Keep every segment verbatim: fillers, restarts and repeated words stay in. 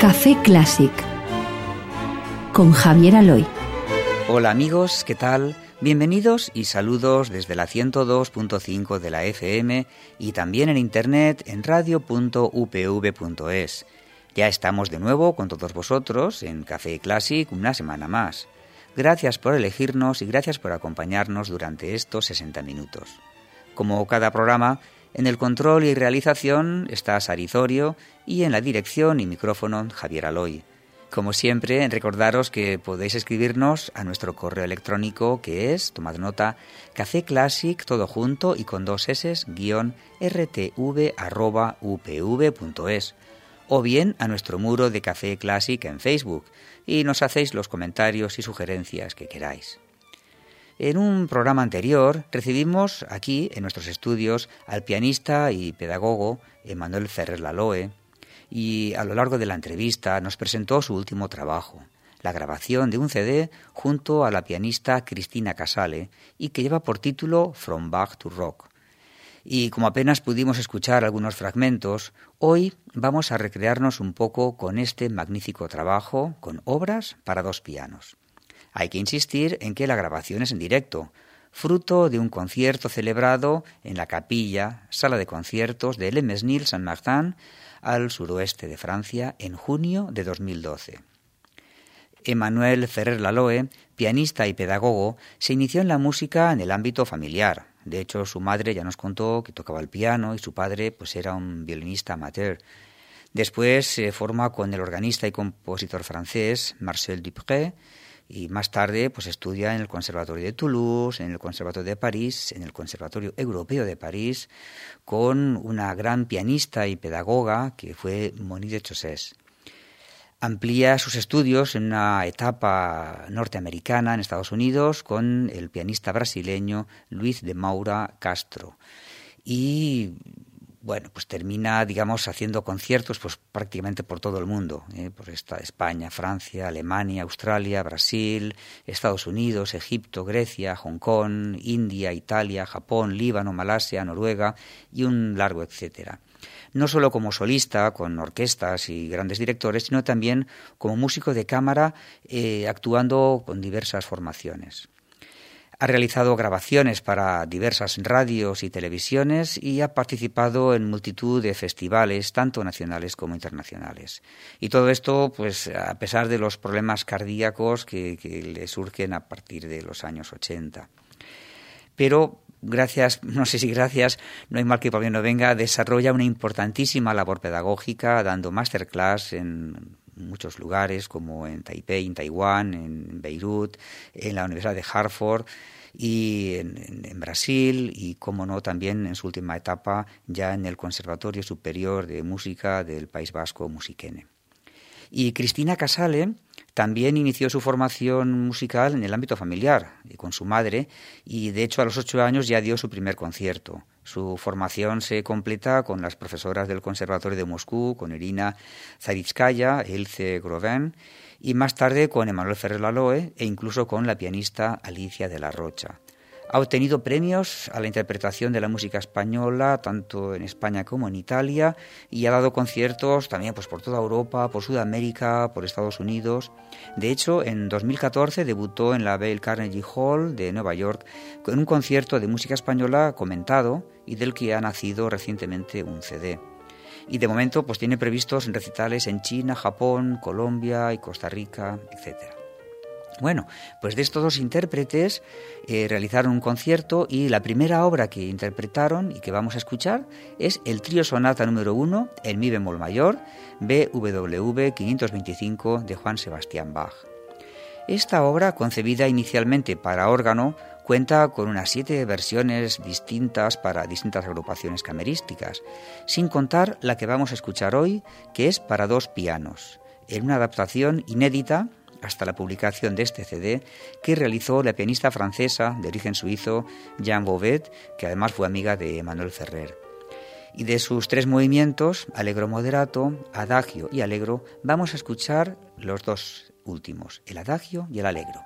Café Clásic con Javier Aloy. Hola amigos, ¿qué tal? Bienvenidos y saludos desde la ciento dos punto cinco de la F M y también en internet en radio punto u p v punto es. Ya estamos de nuevo con todos vosotros en Café Clásic una semana más. Gracias por elegirnos y gracias por acompañarnos durante estos sesenta minutos. Como cada programa, en el control y realización está Sarizorio y en la dirección y micrófono Javier Aloy. Como siempre, recordaros que podéis escribirnos a nuestro correo electrónico que es, tomad nota, cafeclassic, todo junto y con dos s, guión, rtv arroba upv punto es, o bien a nuestro muro de Café Clásic en Facebook y nos hacéis los comentarios y sugerencias que queráis. En un programa anterior recibimos aquí, en nuestros estudios, al pianista y pedagogo Emmanuel Ferrer Laloe, y a lo largo de la entrevista nos presentó su último trabajo, la grabación de un C D junto a la pianista Cristina Casale y que lleva por título From Bach to Rock. Y como apenas pudimos escuchar algunos fragmentos, hoy vamos a recrearnos un poco con este magnífico trabajo con obras para dos pianos. Hay que insistir en que la grabación es en directo, fruto de un concierto celebrado en la capilla, sala de conciertos de Le Mesnil-Saint-Martin, al suroeste de Francia, en junio de dos mil doce. Emmanuel Ferrer Laloe, pianista y pedagogo, se inició en la música en el ámbito familiar. De hecho, su madre ya nos contó que tocaba el piano y su padre pues era un violinista amateur. Después se forma con el organista y compositor francés Marcel Dupré, y más tarde pues estudia en el Conservatorio de Toulouse, en el Conservatorio de París, en el Conservatorio Europeo de París, con una gran pianista y pedagoga que fue Monique de Chaussés. Amplía sus estudios en una etapa norteamericana en Estados Unidos con el pianista brasileño Luis de Moura Castro. Y bueno, pues termina, digamos, haciendo conciertos pues prácticamente por todo el mundo, ¿eh? por esta España, Francia, Alemania, Australia, Brasil, Estados Unidos, Egipto, Grecia, Hong Kong, India, Italia, Japón, Líbano, Malasia, Noruega y un largo etcétera. No solo como solista, con orquestas y grandes directores, sino también como músico de cámara, eh, actuando con diversas formaciones. Ha realizado grabaciones para diversas radios y televisiones y ha participado en multitud de festivales, tanto nacionales como internacionales. Y todo esto, pues, a pesar de los problemas cardíacos que, que le surgen a partir de los años ochenta. Pero gracias, no sé si gracias, no hay mal que por bien no venga, desarrolla una importantísima labor pedagógica, dando masterclass en muchos lugares, como en Taipei, en Taiwán, en Beirut, en la Universidad de Hartford y en, en, en Brasil y, como no, también en su última etapa ya en el Conservatorio Superior de Música del País Vasco, Musikene. Y Cristina Casale también inició su formación musical en el ámbito familiar, con su madre, y de hecho a los ocho años ya dio su primer concierto. Su formación se completa con las profesoras del Conservatorio de Moscú, con Irina Zaritskaya, Ilse Groven, y más tarde con Emmanuel Ferrer Laloe e incluso con la pianista Alicia de la Rocha. Ha obtenido premios a la interpretación de la música española, tanto en España como en Italia, y ha dado conciertos también pues, por toda Europa, por Sudamérica, por Estados Unidos. De hecho, en dos mil catorce debutó en la Dale Carnegie Hall de Nueva York con un concierto de música española comentado y del que ha nacido recientemente un C D. Y de momento pues, tiene previstos recitales en China, Japón, Colombia y Costa Rica, etcétera. Bueno, pues de estos dos intérpretes eh, realizaron un concierto y la primera obra que interpretaron y que vamos a escuchar es el trío sonata número uno en mi bemol mayor, B W V quinientos veinticinco de Juan Sebastián Bach. Esta obra, concebida inicialmente para órgano, cuenta con unas siete versiones distintas para distintas agrupaciones camerísticas, sin contar la que vamos a escuchar hoy, que es para dos pianos, en una adaptación inédita hasta la publicación de este C D que realizó la pianista francesa de origen suizo Jeanne Bouvet, que además fue amiga de Emmanuel Ferrer. Y de sus tres movimientos, Allegro moderato, Adagio y Allegro, vamos a escuchar los dos últimos, el Adagio y el Allegro.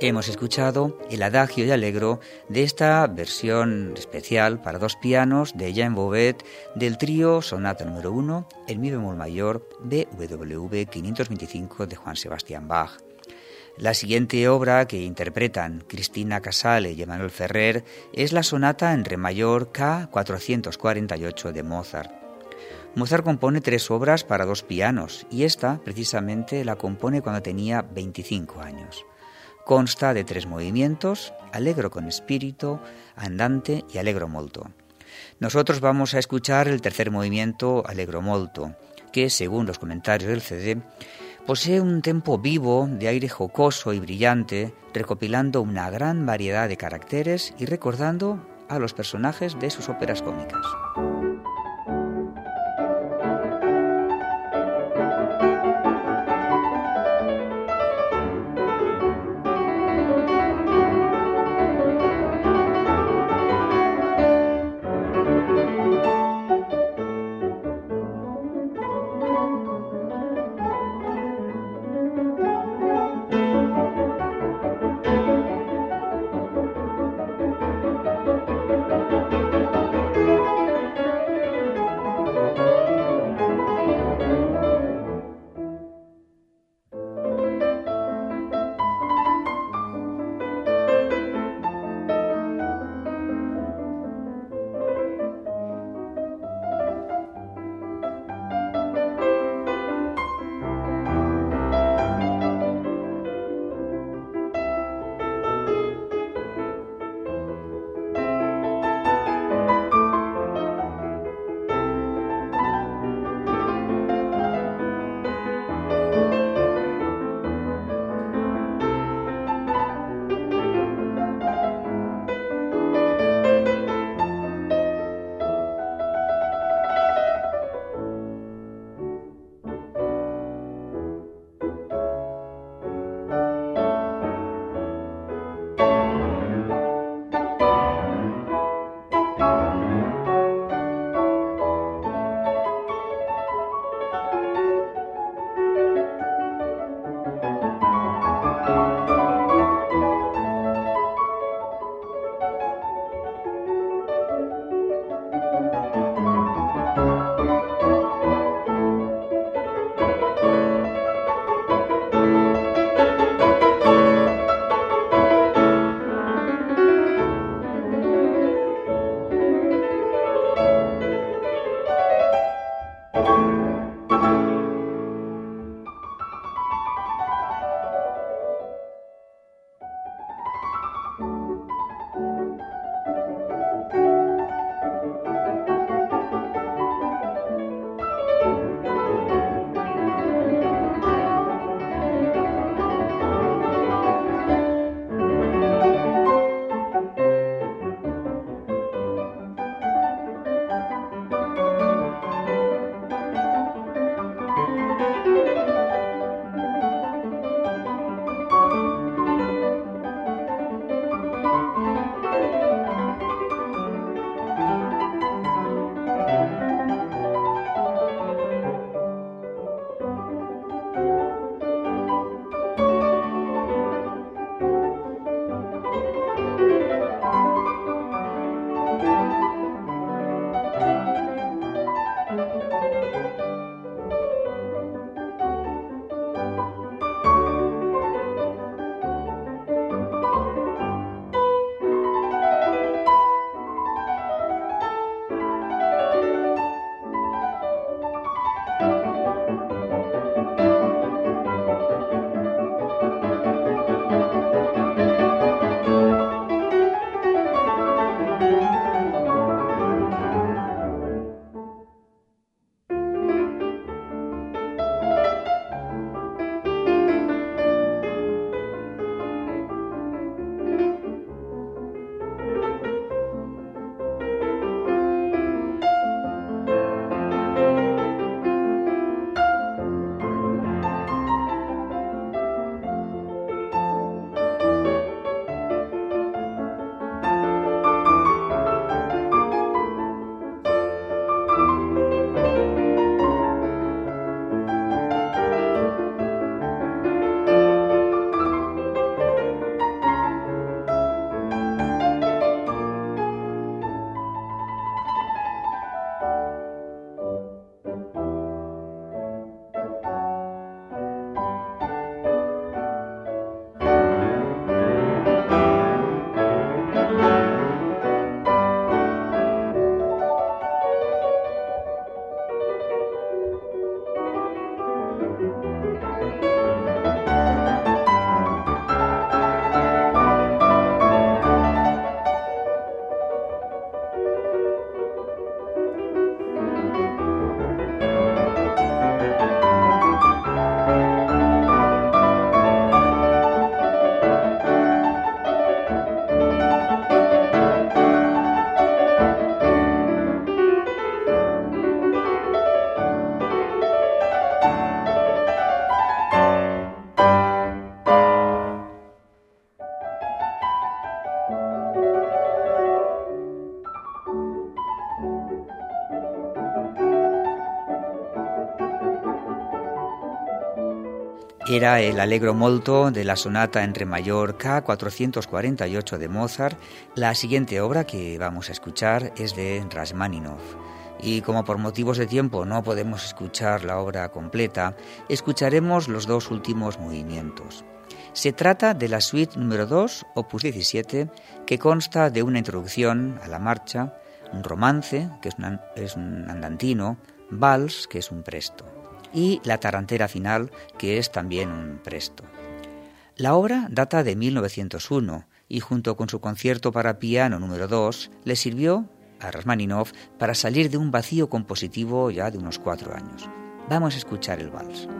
Hemos escuchado el adagio y allegro de esta versión especial para dos pianos de Jean Bouvet del trío Sonata número uno en mi bemol mayor B W V quinientos veinticinco de Juan Sebastián Bach. La siguiente obra que interpretan Cristina Casale y Emanuel Ferrer es la sonata en re mayor K cuatrocientos cuarenta y ocho de Mozart. Mozart compone tres obras para dos pianos y esta precisamente la compone cuando tenía veinticinco años. Consta de tres movimientos, allegro con espíritu, andante y allegro molto. Nosotros vamos a escuchar el tercer movimiento, allegro molto, que según los comentarios del C D, posee un tempo vivo de aire jocoso y brillante, recopilando una gran variedad de caracteres y recordando a los personajes de sus óperas cómicas. Era el Allegro molto de la sonata en re mayor K cuatrocientos cuarenta y ocho de Mozart. La siguiente obra que vamos a escuchar es de Rachmaninoff. Y como por motivos de tiempo no podemos escuchar la obra completa, escucharemos los dos últimos movimientos. Se trata de la suite número dos, opus diecisiete, que consta de una introducción a la marcha, un romance, que es, una, es un andantino, vals, que es un presto, y la tarantela final, que es también un presto. La obra data de mil novecientos uno y junto con su concierto para piano número dos le sirvió a Rachmaninoff para salir de un vacío compositivo ya de unos cuatro años. Vamos a escuchar el vals.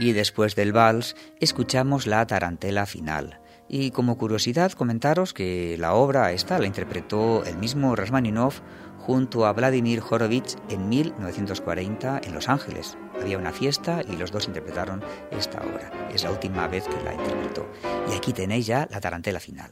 Y después del vals escuchamos la tarantela final. Y como curiosidad comentaros que la obra esta la interpretó el mismo Rachmaninoff junto a Vladimir Horowitz en mil novecientos cuarenta en Los Ángeles. Había una fiesta y los dos interpretaron esta obra. Es la última vez que la interpretó. Y aquí tenéis ya la tarantela final.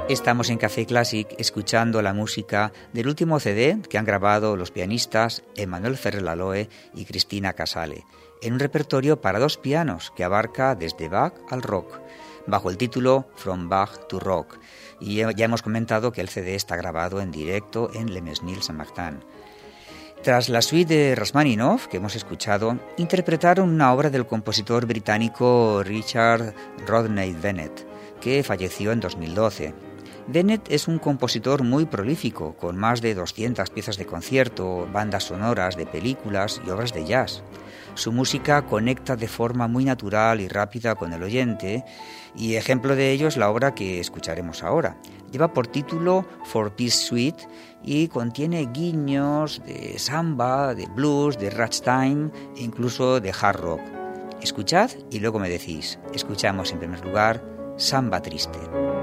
Estamos en Café Classic escuchando la música del último C D que han grabado los pianistas Emmanuel Ferrer Laloe y Cristina Casale, en un repertorio para dos pianos que abarca desde Bach al rock, bajo el título From Bach to Rock. Y ya hemos comentado que el C D está grabado en directo en Le Mesnil Saint-Martin. Tras la suite de Rachmaninoff que hemos escuchado, interpretaron una obra del compositor británico Richard Rodney Bennett, que falleció en dos mil doce. Bennett es un compositor muy prolífico, con más de doscientas piezas de concierto, bandas sonoras de películas y obras de jazz. Su música conecta de forma muy natural y rápida con el oyente, y ejemplo de ello es la obra que escucharemos ahora. Lleva por título Four Piece Suite y contiene guiños de samba, de blues, de ragtime e incluso de hard rock. Escuchad y luego me decís. Escuchamos en primer lugar Samba Triste.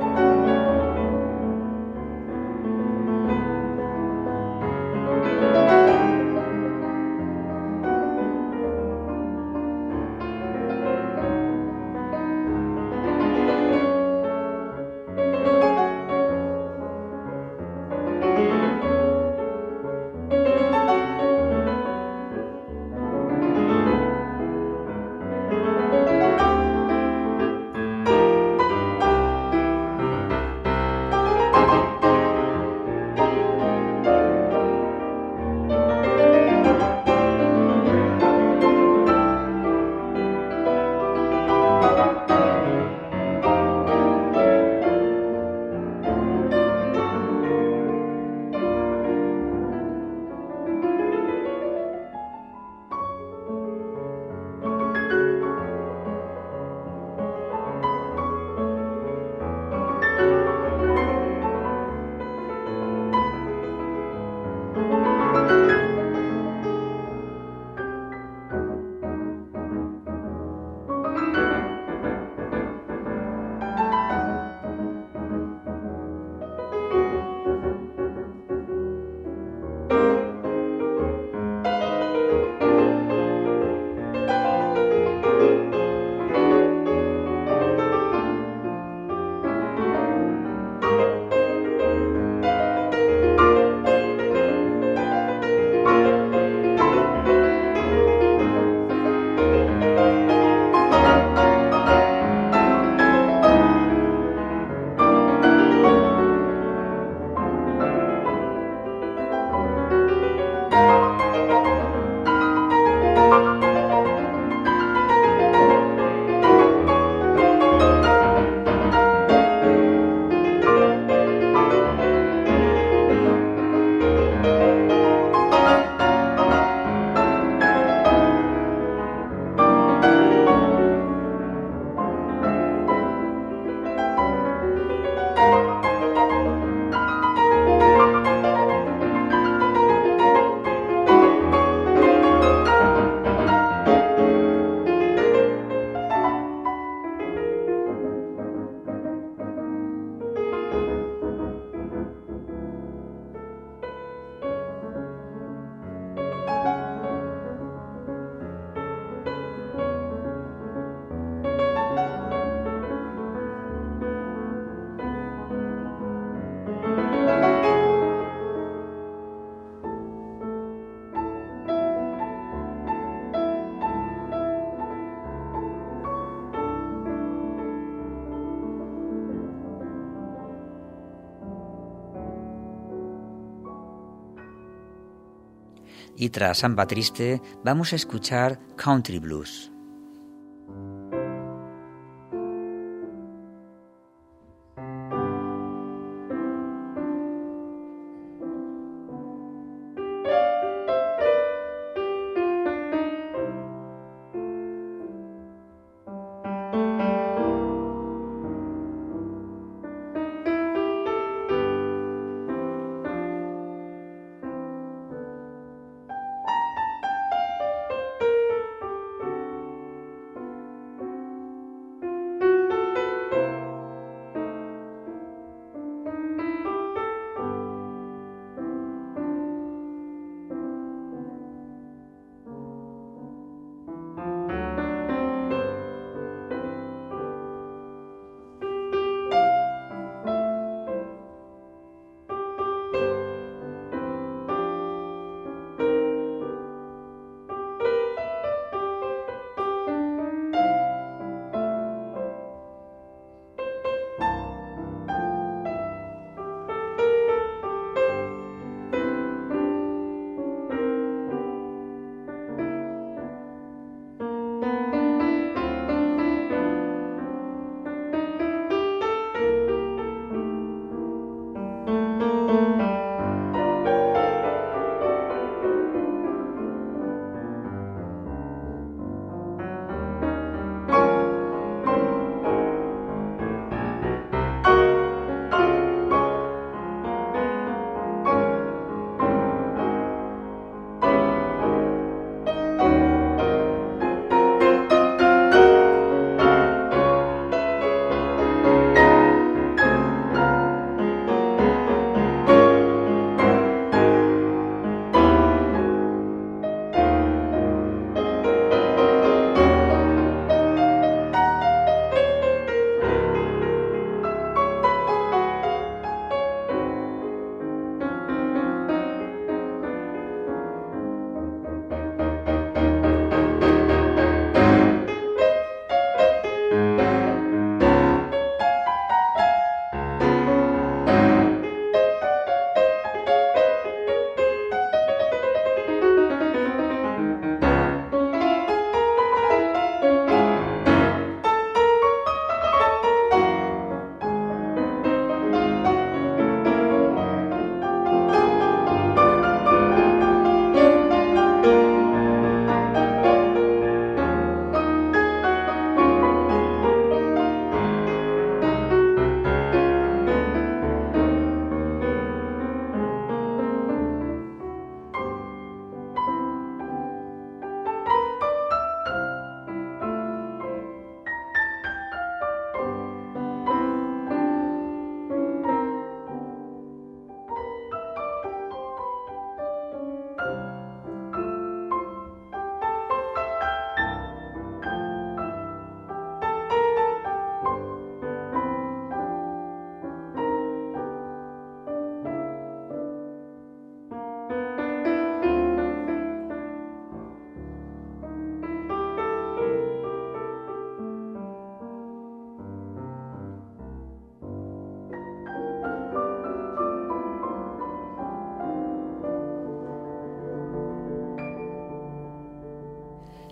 Y tras Samba Triste vamos a escuchar Country Blues.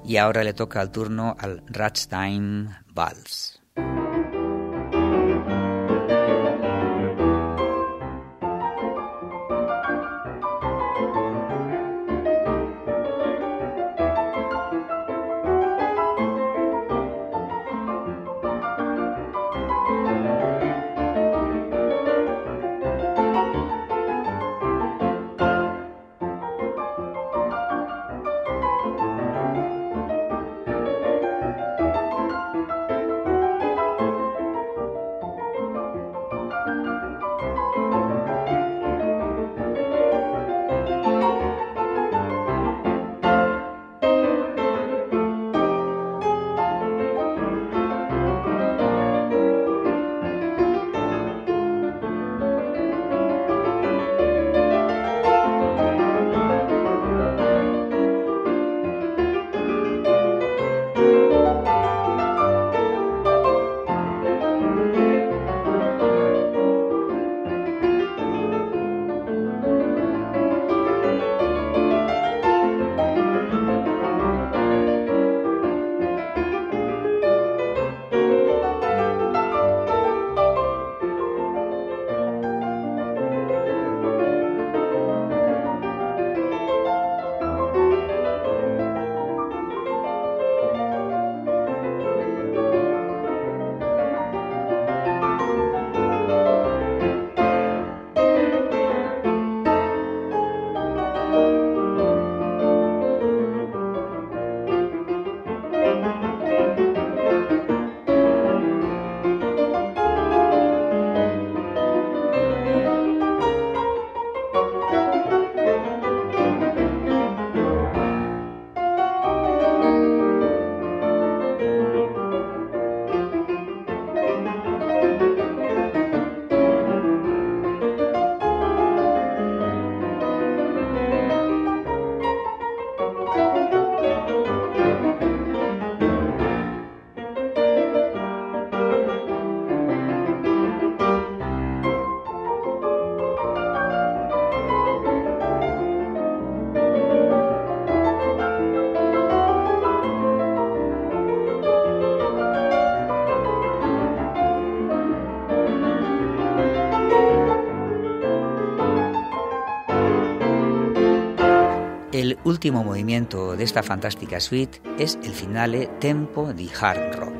Y ahora le toca el turno al Rammstein Vals. El último movimiento de esta fantástica suite es el finale Tempo di Hard Rock.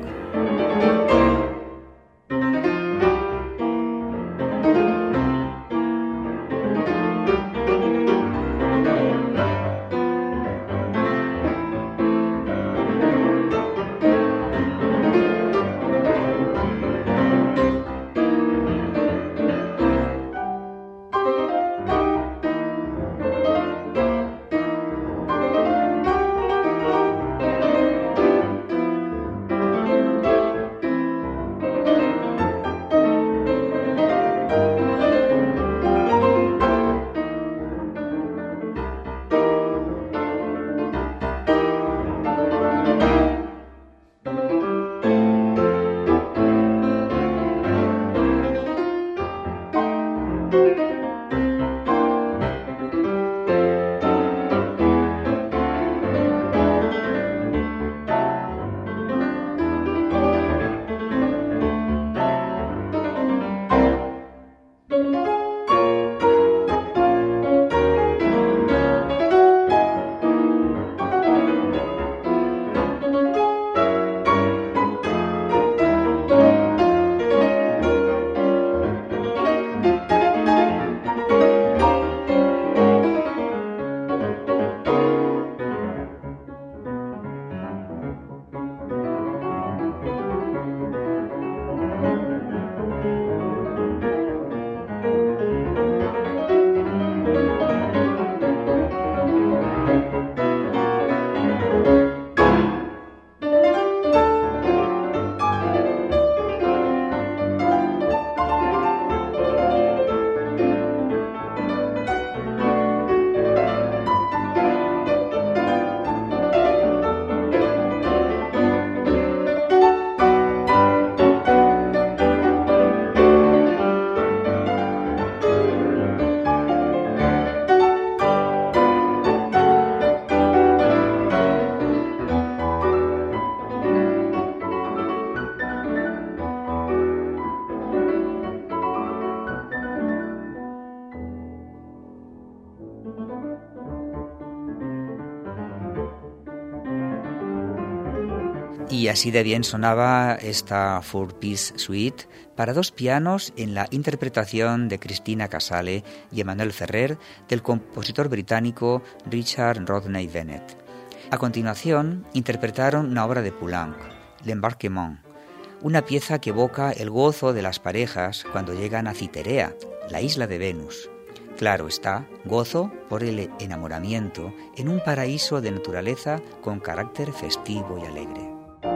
Y así de bien sonaba esta Four-Piece Suite para dos pianos en la interpretación de Cristina Casale y Emmanuel Ferrer del compositor británico Richard Rodney Bennett. A continuación, interpretaron una obra de Poulenc, L'Embarquement, una pieza que evoca el gozo de las parejas cuando llegan a Citerea, la isla de Venus. Claro está, gozo por el enamoramiento en un paraíso de naturaleza con carácter festivo y alegre.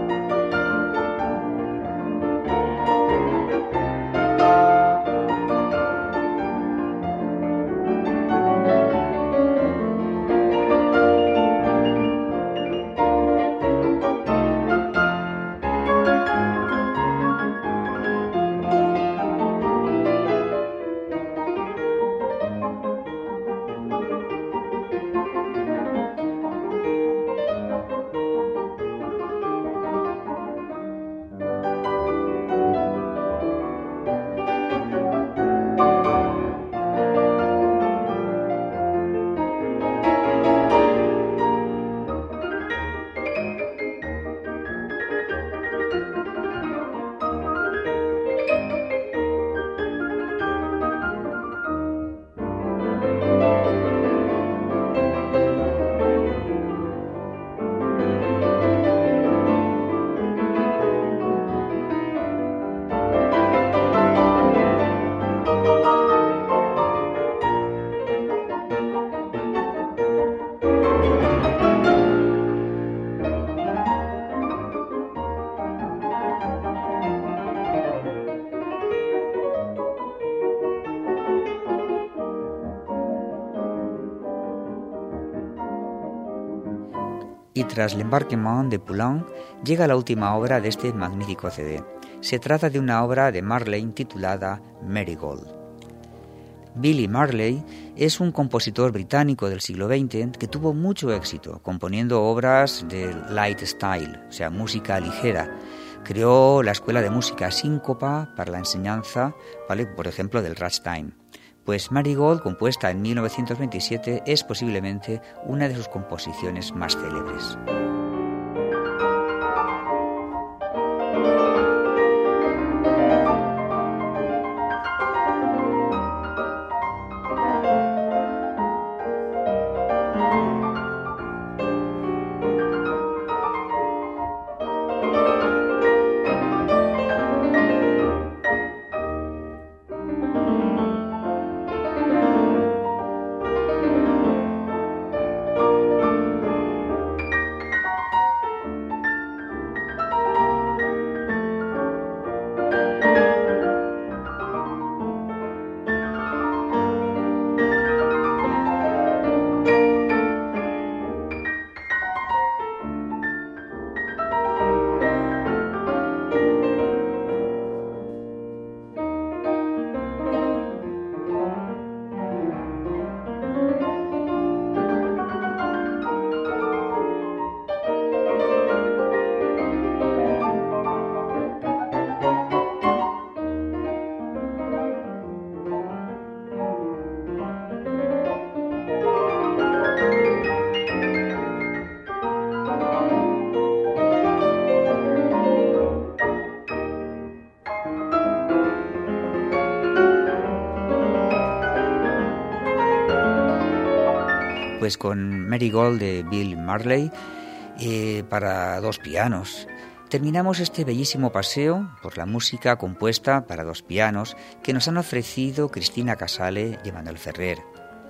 Y tras L'Embarquement de Poulenc llega la última obra de este magnífico C D. Se trata de una obra de Marley titulada Marigold. Billy Marley es un compositor británico del siglo veinte que tuvo mucho éxito componiendo obras de light style, o sea, música ligera. Creó la escuela de música síncopa para la enseñanza, ¿vale?, por ejemplo, del ragtime. Pues Marigold, compuesta en mil novecientos veintisiete, es posiblemente una de sus composiciones más célebres. Pues con Marigold de Bill Marley eh, para dos pianos. Terminamos este bellísimo paseo por la música compuesta para dos pianos que nos han ofrecido Cristina Casale y Emmanuel Ferrer.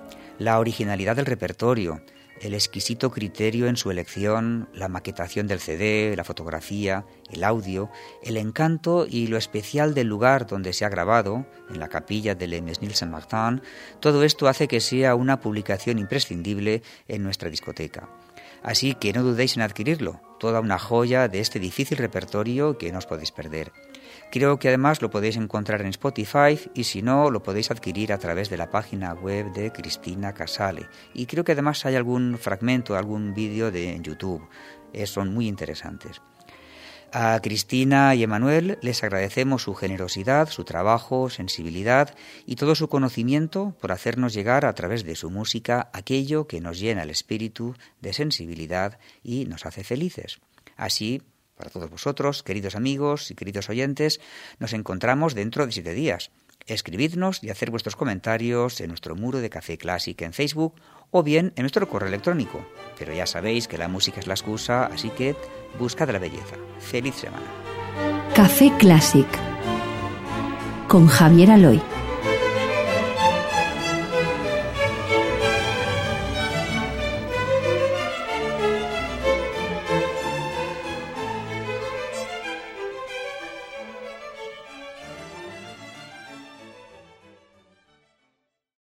La originalidad del repertorio, el exquisito criterio en su elección, la maquetación del C D, la fotografía, el audio, el encanto y lo especial del lugar donde se ha grabado, en la capilla de Le Mesnil-Saint-Martin, todo esto hace que sea una publicación imprescindible en nuestra discoteca. Así que no dudéis en adquirirlo, toda una joya de este difícil repertorio que no os podéis perder. Creo que además lo podéis encontrar en Spotify y si no, lo podéis adquirir a través de la página web de Cristina Casale. Y creo que además hay algún fragmento, algún vídeo de en YouTube. Eh, son muy interesantes. A Cristina y Emmanuel les agradecemos su generosidad, su trabajo, sensibilidad y todo su conocimiento por hacernos llegar a través de su música aquello que nos llena el espíritu de sensibilidad y nos hace felices. Así para todos vosotros, queridos amigos y queridos oyentes, nos encontramos dentro de siete días. Escribidnos y hacer vuestros comentarios en nuestro muro de Café Clásic en Facebook o bien en nuestro correo electrónico. Pero ya sabéis que la música es la excusa, así que buscad la belleza. ¡Feliz semana! Café Clásic con Javier Aloy.